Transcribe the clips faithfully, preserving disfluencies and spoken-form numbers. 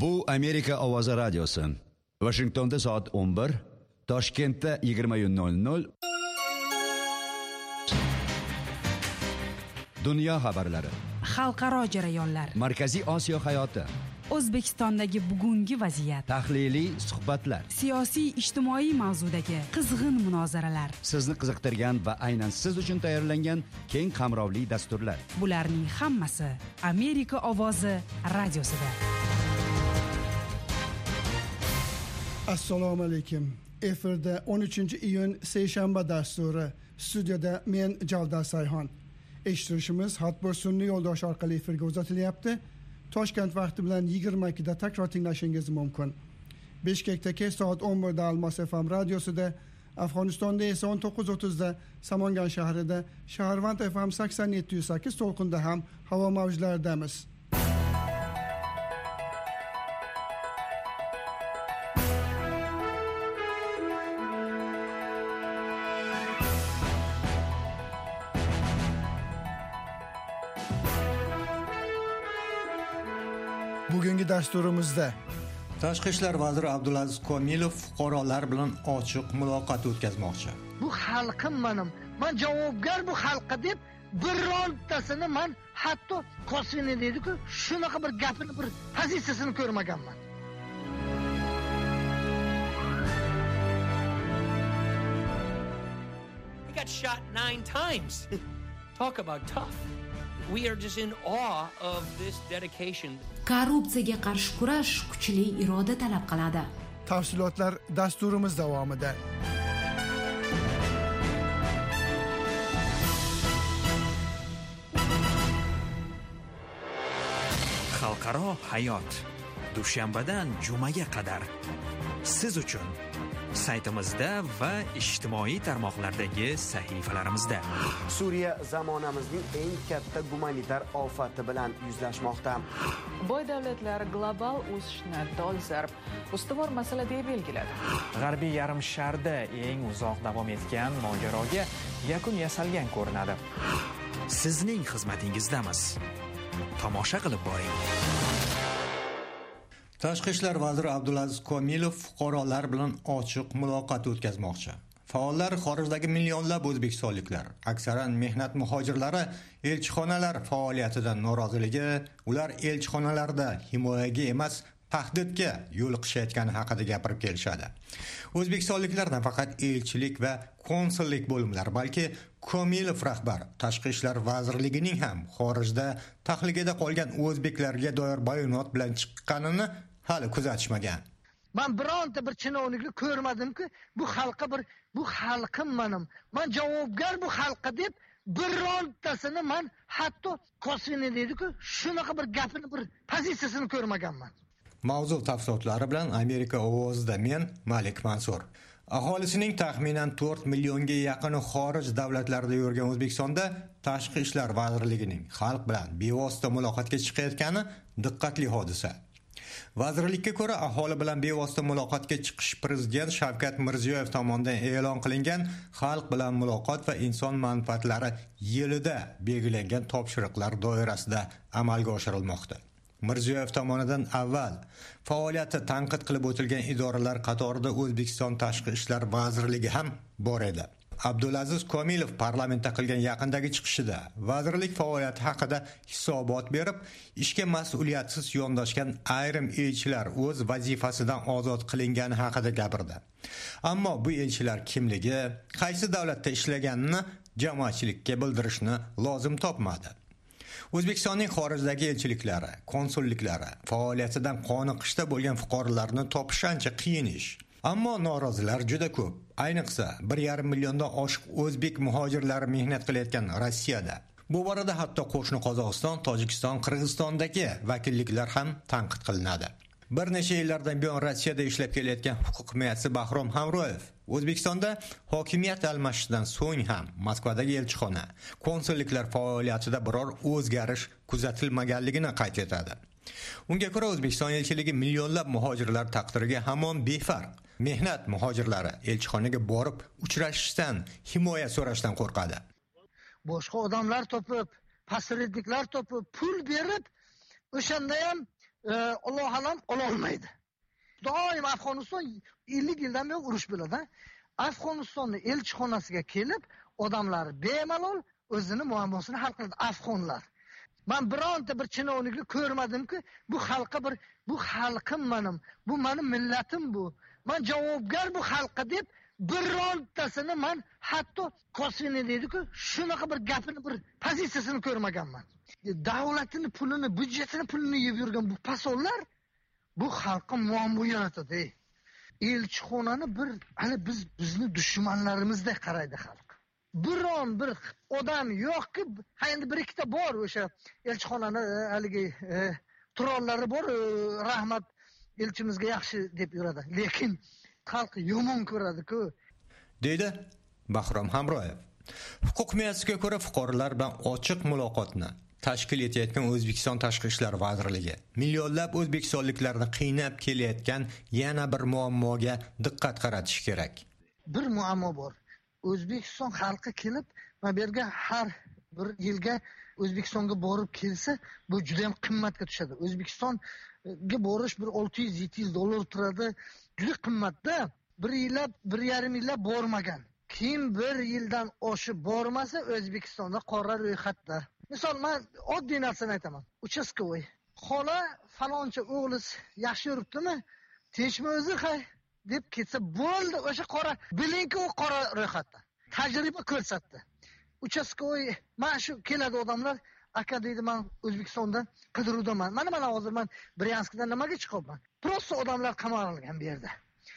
Bu Amerika Ovozi radiosi. Washingtonda soat o'n bir, Toshkentda yigirma nol nol. Dunyo xabarlari. Xalqaro jarayonlar. Markaziy Osiyo hayoti. O'zbekistondagi bugungi vaziyat. Tahliliy suhbatlar. Siyosiy ijtimoiy mavzudagi qizg'in munozaralar. Sizni qiziqtirgan va aynan siz uchun tayyorlangan keng qamrovli dasturlar. Bularning hammasi Amerika Ovozi radiosida. Assalomu alaykum. Efirda o'n uchinchi iyun seshanba dasturi. Studiyada men Javdar Sayxon. Eshittirishimiz Hatbur sun'iy yo'ldosh orqali efirga uzatilyapti. Toshkent vaqti bilan yigirma ikkida takror tinglashingiz mumkin. Bishkekdagi soat o'n birda Almos F M radiosida, Afg'onistonda esa o'n to'qqiz o'ttizda Samangan shahrida, Shaharvand F M sakson yetti nuqta sakkiz to'lqinda ham havo mavjlaridamiz. Bugungi dasturimizda Tashqi ishlar vaziri Abdulaziz Komilov fuqarolar bilan ochiq muloqot o'tkazmoqchi. Bu xalqim menim. Men javobgar bu xalqqa deb birontasini men hatto Kosvini dedi-ku, shunaqa bir gapini, bir pozitsiyasini ko'rmaganman. He got shot nine times. Talk about tough. We are just in awe of this dedication. Korrupsiyaga qarshi kurash kuchli iroda talab qiladi. Tafsilotlar dasturimiz davomida. Xalqaro hayot. Dushanbadan jumaga qadar siz uchun saytimizda va ijtimoiy tarmoqlardagi sahifalarimizda. Suriya zamonamizning eng katta gumanitar ofati bilan yuzlashmoqda. Boy davlatlar global o'sishni dolzarb ustuvor masala deb belgiladi. G'arbiy yarim sharda eng uzoq davom etgan mojaroga yakun yasalgan ko'rinadi. Sizning xizmatingizdamiz. Tomosha qilib boring. Tashqi ishlar vaziri Abdulaziz Komilov fuqarolar bilan ochiq muloqot o'tkazmoqchi. Faollar xorijdagi millionlab o'zbekistonliklar, aksaran mehnat muhojirlari elchixonalar faoliyatidan noroziligi, ular elchixonalarda himoyaga emas, tahdidga yo'l qishayotgani haqida gapirib kelishadi. O'zbekistonliklar nafaqat elchilik va konsullik bo'limlari, balki Komilov rahbar Tashqi ishlar vazirligining ham xorijda tahligida qolgan o'zbeklarga doir bayonot bilan chiqqanini hali kuzatishmagan. Men bironta bir chinovnikni ko'rmadim-ku, bu xalqqa bir bu xalqim menim. Men javobgar bu xalqqa deb birontasini men hatto Kosvini dedi-ku, shunaqa bir gapini, bir pozitsiyasini ko'rmaganman. Mavzu tafsilotlari bilan Amerika Ovozida men Malik Mansur. Aholisining taxminan to'rt millionga yaqini xorij davlatlarida yurgan O'zbekistonda Tashqi ishlar vazirligining xalq bilan bevosita muloqotga chiqayotgani diqqatli hodisa. Vazirlikka ko'ra, aholi bilan bevosita muloqotga chiqish prezident Shavkat Mirziyoyev tomonidan e'lon qilingan xalq bilan muloqot va inson manfaatlari yilida belgilangan topshiriqlar doirasida amalga oshirilmoqda. Mirziyoyev tomonidan avval faoliyati tanqid qilib o'tilgan idoralar qatorida O'zbekiston Tashqi ishlar vazirligi ham bor edi. Abdulaziz Komilov parlamentda qilgan yaqindagi chiqishida vazirlik faoliyati haqida hisobot berib, ishga mas'uliyatsiz yondashgan ayrim elchilar o'z vazifasidan ozod qilingani haqida gapirdi. Ammo bu elchilar kimligi, qaysi davlatda ishlaganini jamoatchilikka bildirishni lozim topmadi. O'zbekistonning xorijdagi elchiliklari, konsulliklari faoliyatidan qoniqishda bo'lgan fuqarolarni topish ancha qiyin ish. Ammo norozilar juda ko'p. Ayniqsa bir yarim milliondan oshiq o'zbek muhojirlari mehnat qilayotgan Rossiyada. Bu borada hatto qo'shni Qozog'iston, Tojikiston, Qirg'izistondagi vakilliklar ham tanqid qilinadi. Bir necha yillardan buyon Rossiyada ishlab kelayotgan huquq himoyachisi Bahrom Hamroyev O'zbekistonda hokimiyat almashishidan so'ng ham Moskvadagi elchixona, konsulliklar faoliyatida biror o'zgarish kuzatilmaganligini qayd etadi. Unga ko'ra, O'zbekiston elchiligi millionlab muhojirlar taqdiriga hamon befarq. Mehnat muhojirlari elchixonaga borib uchrashishdan, himoya so'rashdan qo'rqadi. Boshqa odamlar topib, posredniklar topib, pul berib, o'shanda ham Alloh alam ola olmaydi. Doim Afg'oniston ellik yildan beri urush bo'ladi. Afg'onistonning elchixonasiga kelib, odamlar bemalol o'zini muammosini hal qiladi afg'onlar. Men bironta bir chinovnikni ko'rmadimki, bu xalqqa bir bu xalqim menim, bu mening millatim bu. Men javobgar bu xalqqa deb birontasini men hatto Kosvini deydi-ku, shunaqa bir gapini bir pozitsiyasini ko'rmaganman. Davlatning pulini, byudjetini pulini yeb yurgan bu pasonlar bu xalqqa muammo yaratadi. Elchixonani bir hali biz bizni dushmanlarimizdek qaraydi xalq. Biron bir odam yo'qki, ha endi bir ikkita bor o'sha elchixonani haligi trollari bor, rahmat elchimizga yaxshi deb yuradi. Lekin xalq yomon ko'radi-ku. Deydi Bahrom Hamroyev. Huquq himoyasiga ko'ra fuqarolar bilan ochiq muloqotni tashkil etayotgan O'zbekiston Tashqi ishlar vazirligi millionlab o'zbekistonliklarni qiynab kelayotgan yana bir muammoga diqqat qaratish kerak. Bir muammo bor. O'zbekiston xalqi kelib, mana bu yerga har bir yilga O'zbekistonga borib kelsa, bu juda ham qimmatga tushadi. O'zbekistonga borish bir olti yuz yetti yuz dollar turadi. Juda qimmatda. Bir yillab, bir yarim yillab bormagan. Kim bir yildan oshib bormasa, O'zbekistonda qora ro'yxatda. Misol, men oddiy narsani aytaman. Uchastkovoy. Xola faloncha o'g'liz yaxshi yuribdimi? Tinchmi o'zi hay deb ketsa bo'ldi, o'sha qora bilingki u qora ro'yxatda. Tajriba ko'rsatdi. Uchastkovoy, mana shu keladi odamlar, aka deydi, men O'zbekistondan qidiruvdaman. Mana mana hozir men Bryanskdan nimaga chiqyapman? Prosta odamlar qamalgan bu yerda.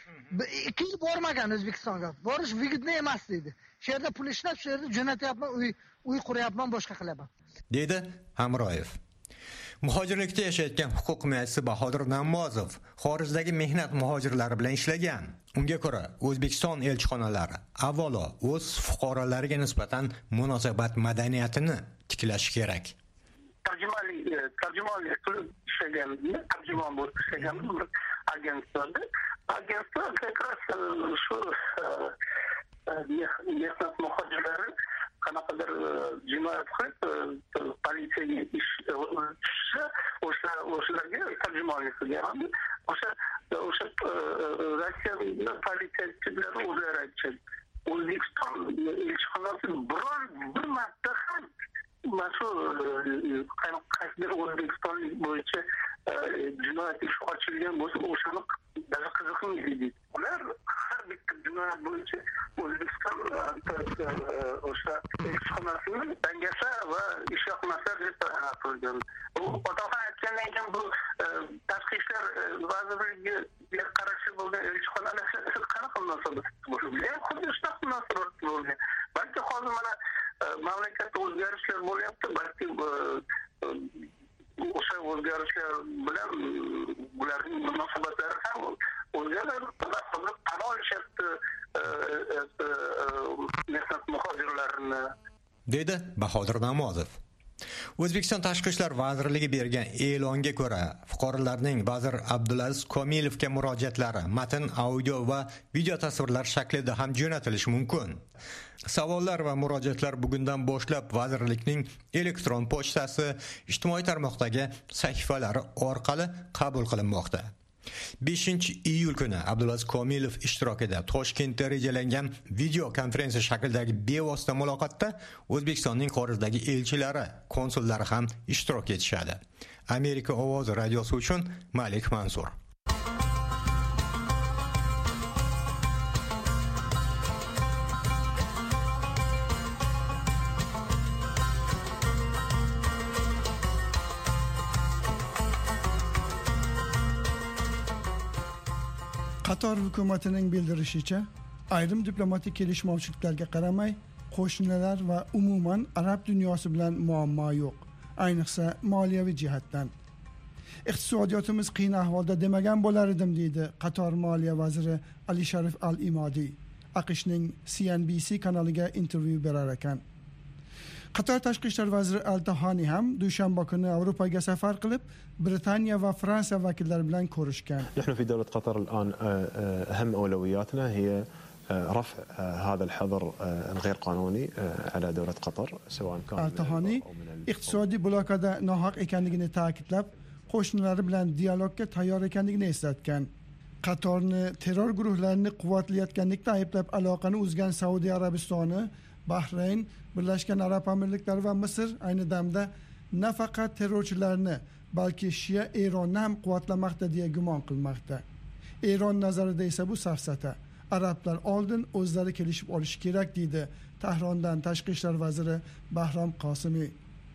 ikki yil bormagan O'zbekistonga. Borish vigidni emas deydi. Shu yerda pul ishlab, shu yerda jo'natyapman, uy uy quryapman, boshqa qilaman. Deydi Hamroyev. Muhojirlikda yashayotgan huquq himoyachisi Bahodir Namozov xorijdagi mehnat muhojirlari bilan ishlagan. Unga ko'ra, O'zbekiston elchixonalari avvalo o'z fuqarolariga nisbatan munosabat madaniyatini tiklashi kerak. Tarjimonlik tarjimonlik qilib ishlagan, tarjimon bo'lib ishlagan bir agentlikda, agentlikda как shu mehnat muhojirlari qanaqadir jinoyat qilib politsiyaga ish tushsa, o'sha o'shalarga tarjimonlik qilgan. O'sha o'sha Rossiya politsiyachilari o'zlari aytishadi. O'zbekiston elchixonasi biron bir marta ham mana shu qaysidir O'zbekistonlik bo'yicha jinoyat ishi ochilgan bo'lsa, o'shani qiziqmaydi. Ular har bitta jinoyat bo'yicha O'zbekiston o'sha elchixonasini dangasa va ish yoqmaslar deb qo'ygan. U otaxon aytgandan keyin bu tashqi ishlar vazirligiga qarashli bo'lgan elchixonalar qanaqa munosabat bo'lgan? Xuddi shunaqa munosabat bo'lgan. Balki hozir mana mamlakatda o'zgarishlar bo'lyapti, balki o'sha o'zgarishlar bilan ularning munosabatlari ham o'zgaradi. Hozir tan olishyapti mehnat muhojirlarini. Dedi Bahodir Namozov. O'zbekiston Tashqi ishlar vazirligi bergan e'longa ko'ra, fuqarolarning vazir Abdulaziz Komilovga murojaatlari matn, audio va video tasvirlar shaklida ham jo'natilishi mumkin. Savollar va murojaatlar bugundan boshlab vazirlikning elektron pochtasi, ijtimoiy tarmoqdagi sahifalari orqali qabul qilinmoqda. beshinchi iyul kuni Abdulaziz Komilov ishtirokida Toshkentda rejalangan video konferensiya shaklidagi bevosita muloqotda O'zbekistonning xorijdagi elchilari, konsullari ham ishtirok etishadi. Amerika ovozi radiosi uchun Malik Mansur. Qatar hukumatining bildirishicha, ayrim diplomatik kelishmovchiliklarga qaramay, qo'shnilar va umuman arab dunyosi bilan muammo yo'q, ayniqsa moliyaviy jihatdan. Iqtisodiyotimiz qiyin ahvolda demagan bo'lar edim, deydi Qatar moliya vaziri Ali Sharif Al-Imodi AQShning C N B C kanaliga intervyu berar ekan. Qatar tashqi ishlar vaziri Al-Tahani ham dushanba kuni Avropaga safar qilib, Britaniya va Fransiya vakillari bilan ko'rishgan. نحن في دولة قطر الآن أهم أولوياتنا هي رفع هذا الحظر الغير قانوني على دولة قطر سواء كان Al-Tahani iqtisodiy blokada nohaq ekanligini ta'kidlab, qo'shnilari bilan dialogga tayyor ekanligini eslatgan. Qatorni terror guruhlarini quvvatlayotganlikda ayblab aloqani uzgan Saudiya Arabistoni, Bahrayn, Birlashgan Arab Amirliklari va Misr ayni damda nafaqat terrorchilarni, balki Shia Eronni ham quvvatlamoqda deya gumon qilmoqda. Eron nazarida esa bu safsata. Arablar oldin o'zlari kelishib olishi kerak deydi Tahrondan tashqi ishlar vaziri Bahrom Qosimiy.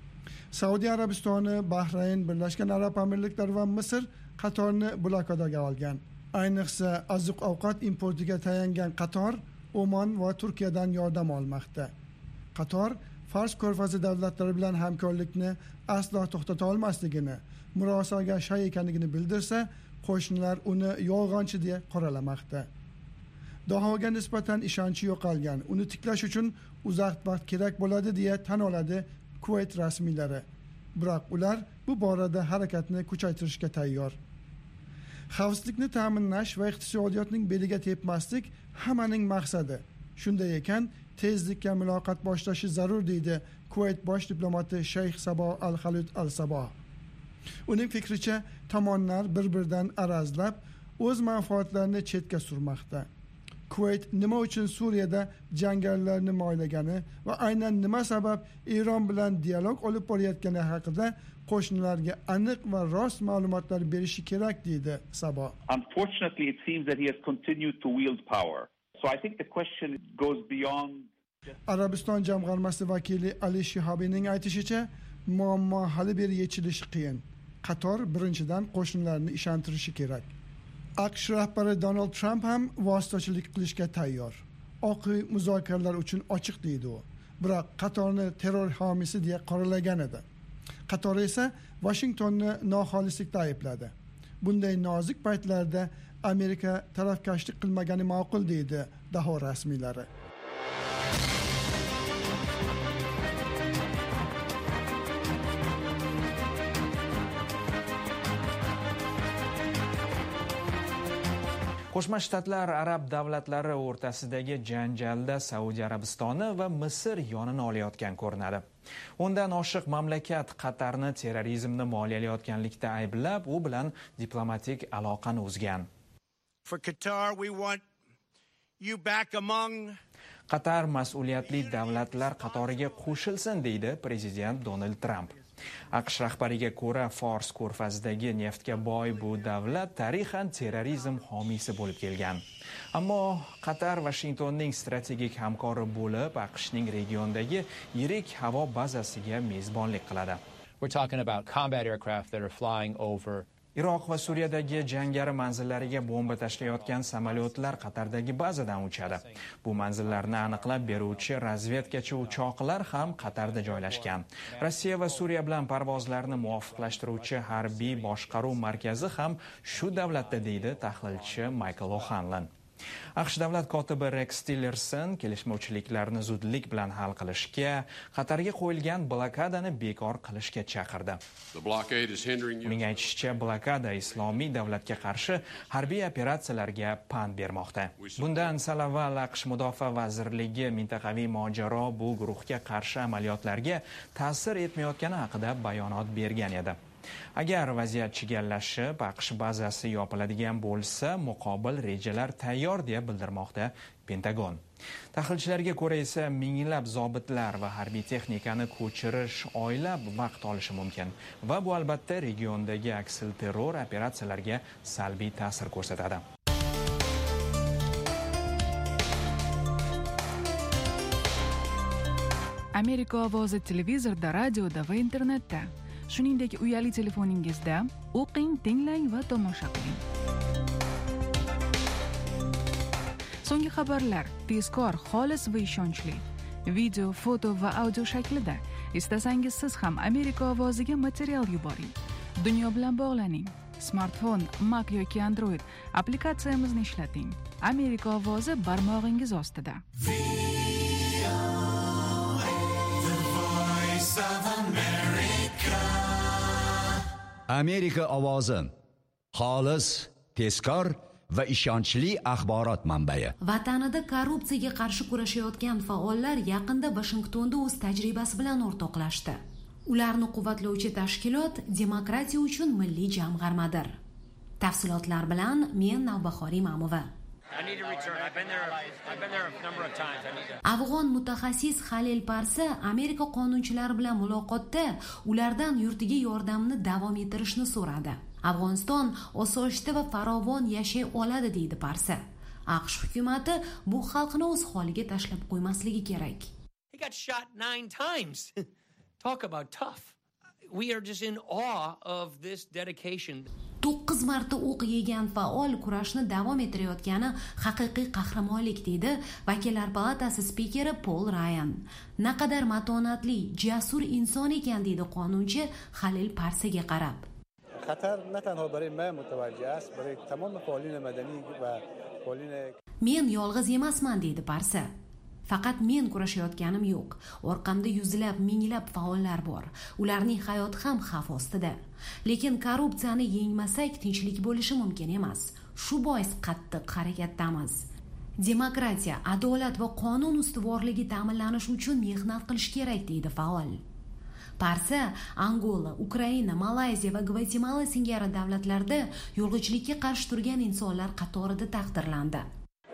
Saudiya Arabistoni, Bahrayn, Birlashgan Arab Amirliklari va Misr Qatorni blokodaga olgan. Ayniqsa oziq-ovqat importiga tayangan Qator, Oman va Turkiyadan yordam olmoqda. Qator Fars ko'rfazi davlatlari bilan hamkorlikni aslo to'xtata olmasligini, murosaga shay ekanligini bildirsa, qo'shnilar uni yolg'onchi deya qoralamoqda. Dohoga nisbatan ishonchi yo'qolgan, uni tiklash uchun uzoq vaqt kerak bo'ladi deya tan oladi Kuvayt rasmiylari. Biroq ular bu borada harakatni kuchaytirishga tayyor. Xavfsizlikni ta'minlash va iqtisodiyotning beliga tepmaslik hammaning maqsadi. Shunday ekan, tezlikka muloqot boshlashi zarur deydi Kuvayt bosh diplomati Shayx Sabo al-Khalid al-Sabo. Uning fikricha, tomonlar bir-biridan arazlab, o'z manfaatlarini chetga surmoqda. Kuvayt nima uchun Suriyada jangarilarni moylagani va aynan nima sabab Eron bilan dialog olib borayotgani haqida qo'shnilarga aniq va rost ma'lumotlar berishi kerak deydi Sabo. Unfortunately, it seems that he has continued to wield power. So I think the question goes beyond Arabiston jamg'armasi vakili Ali Shihobining aytishicha, muammo hali beri yechilishi qiyin. Qator birinchidan qo'shnilarni ishontirishi kerak. AQSh rahbari Donald Trump ham vositachilik qilishga tayyor. Oq uy muzokaralar uchun ochiq deydi u. Biroq Qatorni terror homiysi deya qoralagan edi. Qator esa Washingtonni noxolislikda aybladi. Bunday nozik paytlarda Amerika tarafkashlik qilmagani ma'qul deydi Daho rasmiylari. Qo'shma Shtatlar Arab davlatlari o'rtasidagi janjalda Saudiya Arabistoni va Misr yonini olayotgan ko'rinadi. Undan oshiq mamlakat Qatarni terrorizmni moliyalayotganlikda ayblab, u bilan diplomatik aloqani uzgan. For Qatar, we want you back among Qatar mas'uliyatli davlatlar qatoriga qo'shilsin deydi prezident Donald Trump. AQSh rahbariga ko'ra, Fors ko'rfazidagi neftga boy bu davlat tarixan terrorizm homiysi bo'lib kelgan. Ammo Qatar Washingtonning strategik hamkori bo'lib, AQShning regiondagi yirik havo bazasiga mezbonlik qiladi. We're talking about combat aircraft that are flying over Iroq va Suriyadagi jangari manzillariga bomba tashlayotgan samolyotlar Qatardagi bazadan uchadi. Bu manzillarni aniqlab beruvchi razvedkachi uchoqlar ham Qatarda joylashgan. Rossiya va Suriya bilan parvozlarni muvofiqlashtiruvchi harbiy boshqaruv markazi ham shu davlatda deydi tahlilchi Michael O'Hanlon. AQSh davlat kotibi Rex Tillerson kelishmovchiliklarni zudlik bilan hal qilishga, Qatarga qo'yilgan blokadani bekor qilishga chaqirdi. Uning aytishicha, blokada islomiy davlatga qarshi harbiy operatsiyalarga pand bermoqda. Bundan salavval AQSh mudofaa vazirligi mintaqaviy mojaro bu guruhga qarshi amaliyotlarga ta'sir etmayotgani haqida bayonot bergan edi. Agar vaziyat chigallashib, AQSh bazasi yopiladigan bo'lsa, muqobil rejalar tayyor deya bildirmoqda Pentagon. Tahlilchilarga ko'ra esa minglab zobitlar va harbiy texnikani ko'chirish oylab vaqt olishi mumkin va bu albatta regiondagi aksilterror operatsiyalarga salbiy ta'sir ko'rsatadi. Amerika ovozi televizorda, radioda va internetda, shuningdek uyali telefoningizda o'qing, tinglang va tomosha qiling. So'nggi xabarlar tezkor, xolis va ishonchli. Video, foto va audio shaklida. Istasangiz siz ham Amerika ovoziga material yuboring. Dunyo bilan bog'laning. Smartfon, Mac yoki Android applikatsiyamizni ishlating. Amerika ovozi barmog'ingiz ostida. Amerika ovozi xolis, tezkor va ishonchli axborot manbai. Vatanida korrupsiyaga qarshi kurashayotgan faollar yaqinda Washingtonda o'z tajribasi bilan o'rtoqlashdi. ularni quvvatlovchi tashkilot demokratiya uchun milliy jamg'armadir. Tafsilotlar bilan men Navbahor Imamova. Afg'on mutaxassis Halil Parsa Amerika qonunchilari bilan muloqotda ulardan yurtiga yordamni davom ettirishni so'radi. Afg'oniston osoyishta va farovon yashay oladi deydi Parsa. AQSh hukumati bu xalqni o'z holiga tashlab qo'ymasligi kerak. He got shot nine times. Talk about tough. We are just in awe of this dedication. to'qqiz marta o'q yegan faol kurashni davom ettirayotgani haqiqiy qahramonlik deydi Vakillar palatasi spikeri Paul Ryan. Naqadar matonatli, jasur inson ekan deydi qonunchi Halil Parsaga qarab. خطر نه تنها برای من متوجه است برای تمام فعالین مدنی و فعالین Men yolg'iz emasman deydi Parsa. Faqat men kurashayotganim yo'q. Orqamda yuzlab, minglab faollar bor. Ularning hayoti ham xavf ostida. Lekin korrupsiyani yengmasak tinchlik bo'lishi mumkin emas. Shu bois qattiq harakatdamiz. Demokratiya, adolat va qonun ustuvorligi ta'minlanishi uchun mehnat qilish kerak deydi faol. Parsa Angola, Ukraina, Malayziya va Gvatemala singari davlatlarda yo'lg'ichilikka qarshi turgan insonlar qatorida taqdirlandi.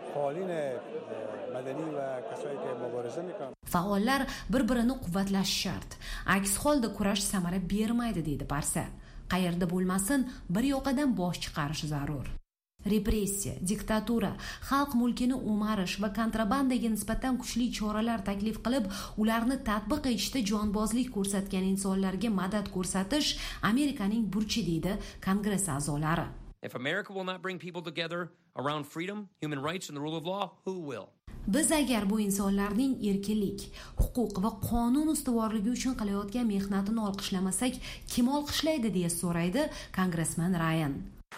Faollar bir-birini quvvatlash shart. Aks holda kurash samara bermaydi deydi Parsa. Qayerda bo'lmasin, bir yoqadan bosh chiqarish zarur. Repressiya, diktatura, xalq mulkini o'marish va kontrabandaga nisbatan kuchli choralar taklif qilib, ularni tatbiq etishda jonbozlik ko'rsatgan insonlarga madad ko'rsatish Amerikaning burchi deydi Kongress a'zolari. If America will not bring people together around freedom, human rights and the rule of law, who will? Biz agar bu insonlarning erkinlik, huquq va qonun ustuvorligi uchun qilayotgan mehnatini olqishlamasak, kim olqishlaydi deya so'raydi Kongressman Ryan.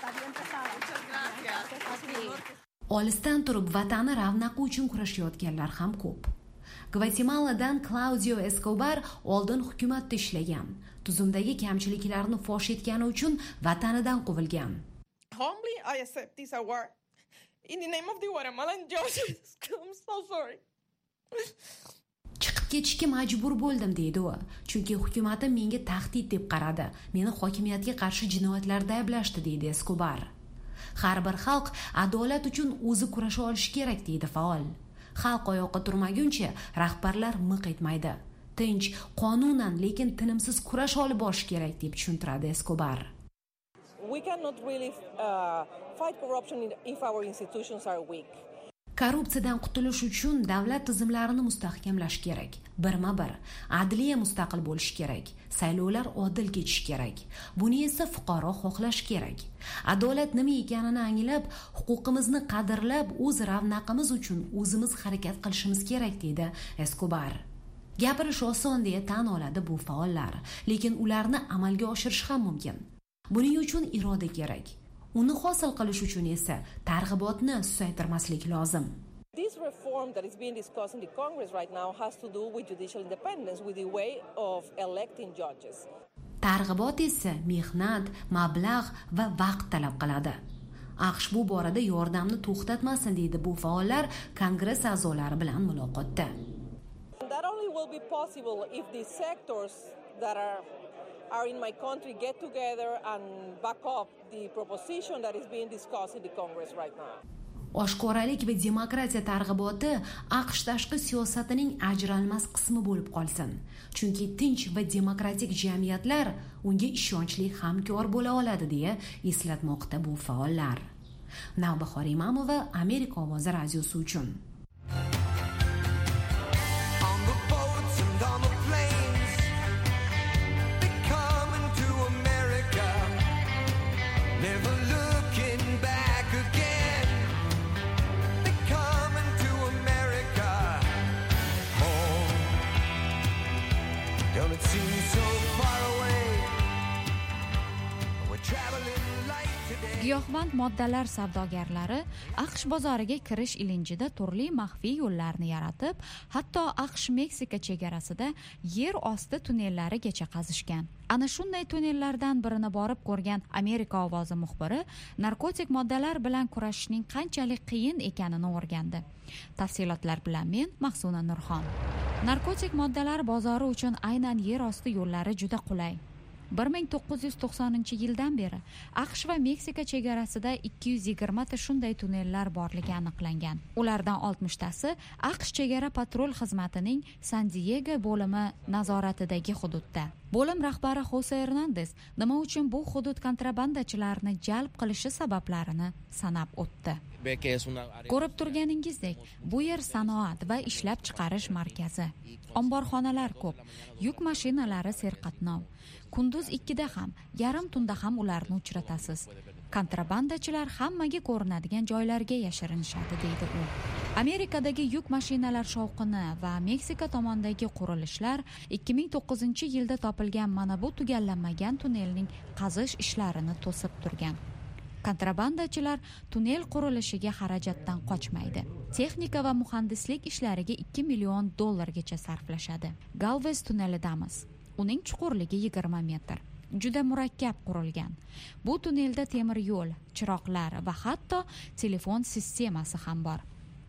Olisdan turib vatani ravnaqi uchun kurashayotganlar ham ko'p. Gvatemaladan Claudio Escobar oldin hukumatda ishlagan. Tuzumdagi kamchiliklarni fosh etgani uchun vatanidan quvilgan. Humbly I accept this award in the name of the Guatemalan judges. I'm so sorry. Chiqib ketishga majbur bo'ldim deydi u. Chunki hukumatim menga tahdid deb qaradi. Meni hokimiyatga qarshi jinoyatlarda ayblashdi deydi Escobar. Har bir xalq adolat uchun o'zi kurasha olishi kerak deydi faol. Xalq oyoqqa turmaguncha rahbarlar miq etmaydi. Tinch, qonunan, lekin tinimsiz kurash olib borish kerak deb tushuntiradi Escobar. We cannot really uh, fight corruption if our institutions are weak. Korrupsiyadan qutulish uchun davlat tizimlarini mustahkamlash kerak. Birma-bir, adliya mustaqil bo'lishi kerak. Saylovlar odil kechishi kerak. Buni esa fuqaro xohlash kerak. Adolat nima ekanini anglab, huquqimizni qadrlab, o'z ravnaqimiz uchun o'zimiz harakat qilishimiz kerak deydi Escobar. Gapirish oson deya tan oladi bu faollar, lekin ularni amalga oshirish ham mumkin. Buning uchun iroda kerak. Uni hosil qilish uchun esa targ'ibotni susaytirmaslik lozim. This reform that is being discussed in the Congress right now has to do with judicial independence, with the way of electing judges. Targ'ibot esa mehnat, mablag' va vaqt talab qiladi. AQSh bu borada yordamni to'xtatmasin deydi bu faollar Kongress a'zolari bilan muloqotda. That only will be possible if the sectors that are are in my country get together and back up the proposition that is being discussed in the Congress right now. Oshkoralik va demokratiya targ'iboti AQSh tashqi siyosatining ajralmas qismi bo'lib qolsin. Chunki tinch va demokratik jamiyatlar unga ishonchli hamkor bo'la oladi deya eslatmoqda bu faollar. Navbahor Imamova, Amerika ovozi radiosi uchun. Giyohvand moddalar savdogarlari AQSh bozoriga kirish ilinjida turli maxfiy yo'llarni yaratib, hatto AQSh-Meksika chegarasida yer osti tunnellarigacha qazishgan. Ana shunday tunnellardan birini borib ko'rgan Amerika ovozi muxbiri narkotik moddalar bilan kurashishning qanchalik qiyin ekanini o'rgandi. Tafsilotlar bilan men Mahsuna Nurxon. Narkotik moddalar bozori uchun aynan yer osti yo'llari juda qulay. bir ming to'qqiz yuz to'qsoninchi yildan beri AQSh va Meksika chegarasida ikki yuz yigirma ta shunday tunnellar borligi aniqlangan. Ulardan oltmishtasi AQSh chegara patrul xizmatining San-Diyego bo'limi nazoratidagi hududda. Bo'lim rahbari Jose Hernandez nima uchun bu hudud kontrabandachilarni jalb qilishi sabablarini sanab o'tdi. Ko'rib turganingizdek, bu yer sanoat va ishlab chiqarish markazi. Omborxonalar ko'p, yuk mashinalari serqatnov. Kunduz ikkida ham, yarim tunda ham ularni uchratasiz. Kontrabandachilar hammaga ko'rinadigan joylarga yashirinishadi, deydi u. Amerikadagi yuk mashinalar shovqini va Meksika tomondagi qurilishlar ikki ming to'qqizinchi yilda topilgan mana bu tugallanmagan tunnelning qazish ishlarini to'sib turgan. Kontrabandachilar tunnel qurilishiga xarajatdan qochmaydi. Texnika va muhandislik ishlariga ikki million dollargacha sarflashadi. Galvez tunnelidamiz. Uning chuqurligi yigirma metr. Juda murakkab qurilgan. Bu tunnelda temir yo'l, chiroqlar va hatto telefon sistemasi ham bor.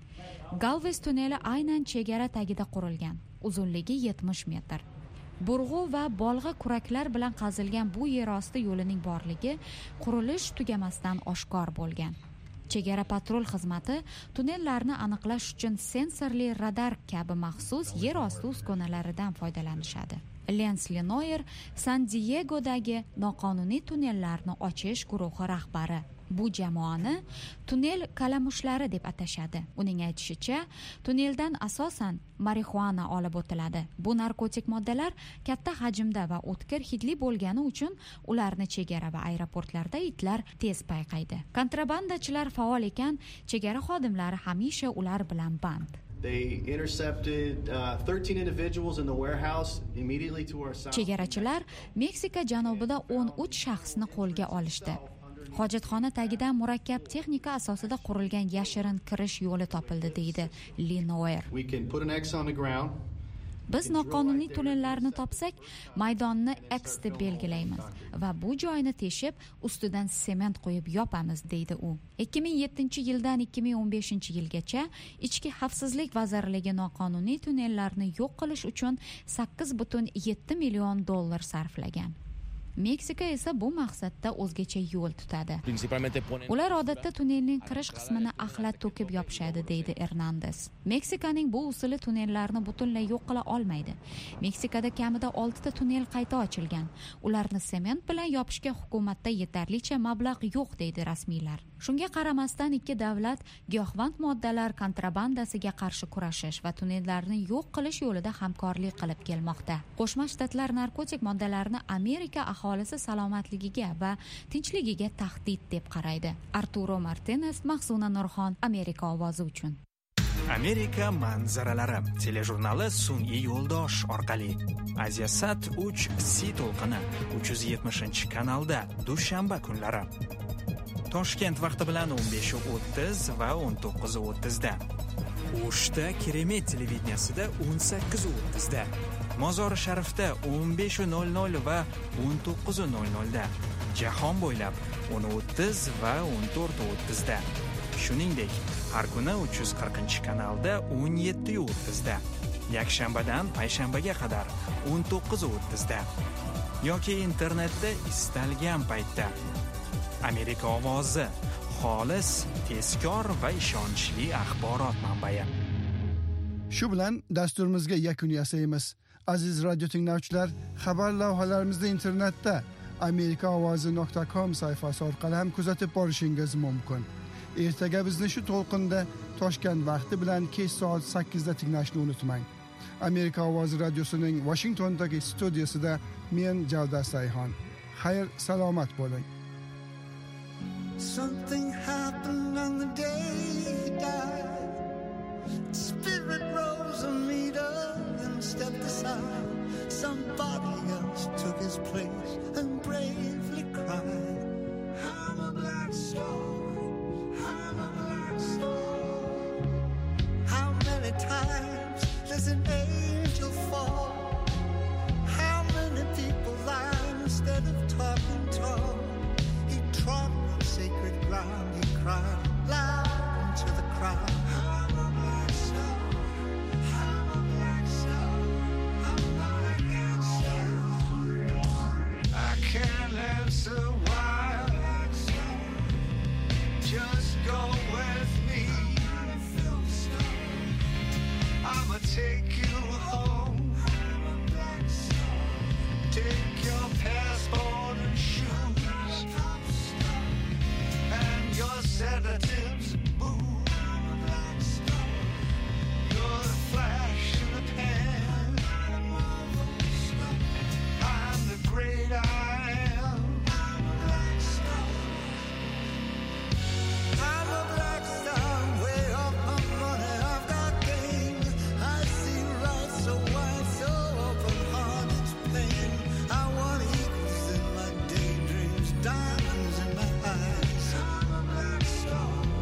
Galvez tunneli aynan chegara tagida qurilgan. Uzunligi yetmish metr. Burg'u va bolg'a kuraklar bilan qazilgan bu yer osti yo'lining borligi qurilish tugamasdan oshkor bo'lgan. Chegara patrul xizmati tunnellarni aniqlash uchun sensorli radar kabi maxsus yer osti uskunalaridan foydalanishadi. Lens Lenoyer San-Diegodagi noqonuniy tunnellarni ochish guruhi rahbari. Bu jamoani tunnel kalamushlari deb atashadi. Uning aytishicha, tunneldan asosan marixuana olib o'tiladi. Bu narkotik moddalar katta hajmda va o'tkir hidli bo'lgani uchun ularni chegara va aeroportlarda itlar tez payqaydi. Kontrabandachilar faol ekan, chegara xodimlari hamisha ular bilan band. They intercepted uh, thirteen individuals in the warehouse immediately to our south. Chegarachilar Meksika janubida o'n uch shaxsni qo'lga olishdi. Hojatxona tagidan murakkab texnika asosida qurilgan yashirin kirish yo'li topildi, deydi Lenoyer. We can put an X on the ground. Biz noqonuniy tunnellarni topsak, maydonni X deb belgilaymiz va bu joyni teshib, ustidan sement qo'yib yopamiz, deydi u. ikki ming yettinchi yildan ikki ming o'n beshinchi yilgacha Ichki xavfsizlik vazirligi noqonuniy tunnellarni yo'q qilish uchun sakkiz butun yetti million dollar sarflagan. Meksika esa bu maqsadda o'zgacha yo'l tutadi. Ular odatda tunnelning kirish qismini axlat to'kib yopishadi, deydi Hernandez. Meksikaning bu usuli tunnellarni butunlay yo'q qila olmaydi. Meksikada kamida olti ta tunnel qayta ochilgan. Ularni sement bilan yopishga hukumatda yetarlicha mablag' yo'q, deydi rasmiylar. Shunga qaramasdan ikki davlat giyohvand moddalar kontrabandasiga qarshi kurashish va tunnellarni yo'q qilish yo'lida hamkorlik qilib kelmoqda. Qo'shma Shtatlar narkotik moddalarni Amerika aholisi salomatligiga va tinchligiga tahdid deb qaraydi. Arturo Martinez, Mahsuna Nurxon, Amerika ovozi uchun. Amerika manzaralari telejurnali sun'iy yo'ldosh orqali Asiasat uch C to'lqini uch yuz yetmishinchi kanalda dushanba kunlari. Toshkent vaqti bilan o'n besh o'ttiz va o'n to'qqiz o'ttizda. O'shda Keremet televideniyasida o'n sakkiz o'ttizda. Mozori Sharifda o'n besh nol nol va o'n to'qqiz nol nolda. Jahon bo'ylab o'n o'ttiz va o'n to'rt o'ttizda. Shuningdek, har kuni uch yuz qirqinchi kanalda o'n yetti o'ttizda. Yakshanbadan payshanbaga qadar o'n to'qqiz o'ttizda. Yoki internetda istalgan paytda. Amerika ovozi, xolis, tezkor va ishonchli axborot manbai. Shu bilan dasturimizga yakun yasaymiz. Aziz radio tinglovchilar, xabar lavhalarimizni internetda amerika ovozi nuqta com sayfasi orqali ham kuzatib borishingiz mumkin. Ertaga bizni shu to'lqinda Toshkent vaqti bilan kech soat sakkizda tinglashni unutmang. Amerika ovozi radiosining Washingtondagi studiyasida men Javdar Sayhon. Xayr, salomat bo'ling. Something happened on the day he died. Spirit rose a meter and stepped aside. Somebody else took his place and bravely cried. I'm a black black star. I'm a black star. How many times does an angel fall? How many people lie instead of talking tall? He trod on sacred ground, he cried loud into the crowd. I'm a black star. I'm a black star. I'm a black star. I can't answer why. Just go with me. I'ma take you home. Take your passport and shoes and your sedatives, boo. You're the flash in the pan. I'm the great I am. I'm a black star, way off my money, I've got game. I see right so wide, so open heart, it's pain. I want eagles in my daydreams, diamonds in my eyes. I'm a black star.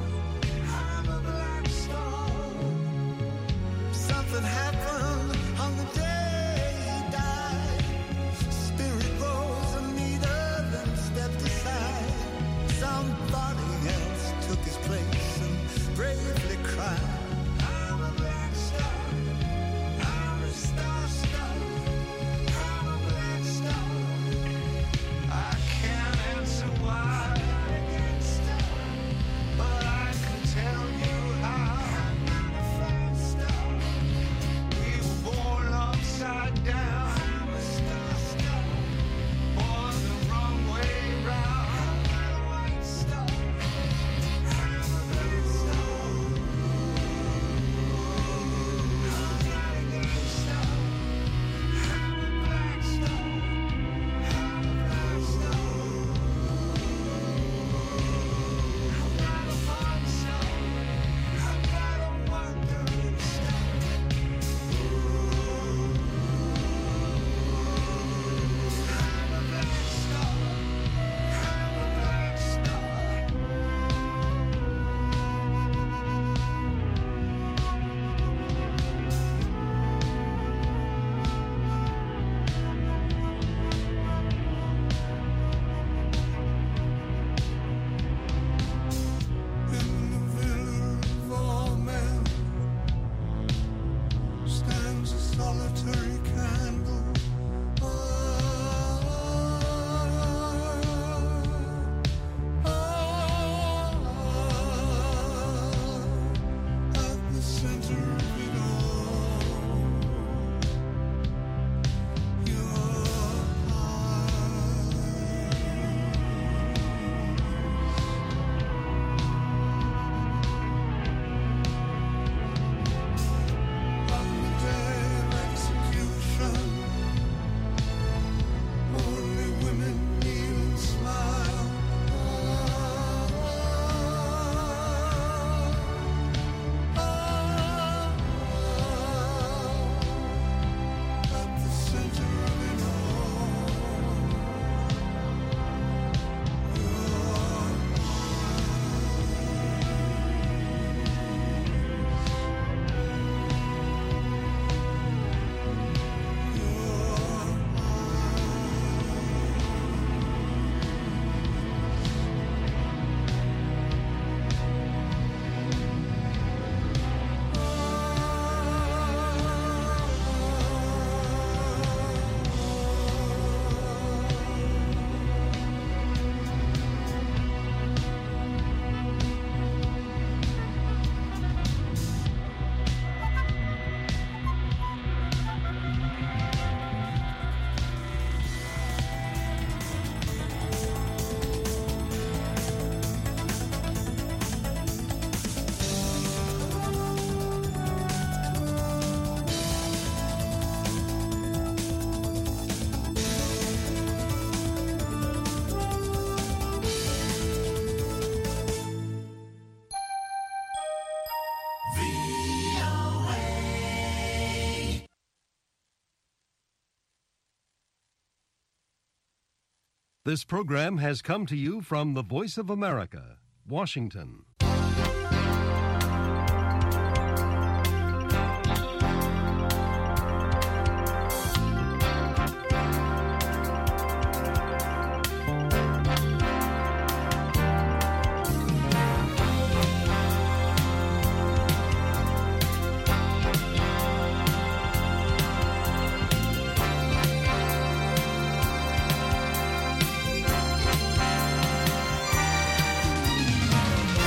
This program has come to you from the Voice of America, Washington.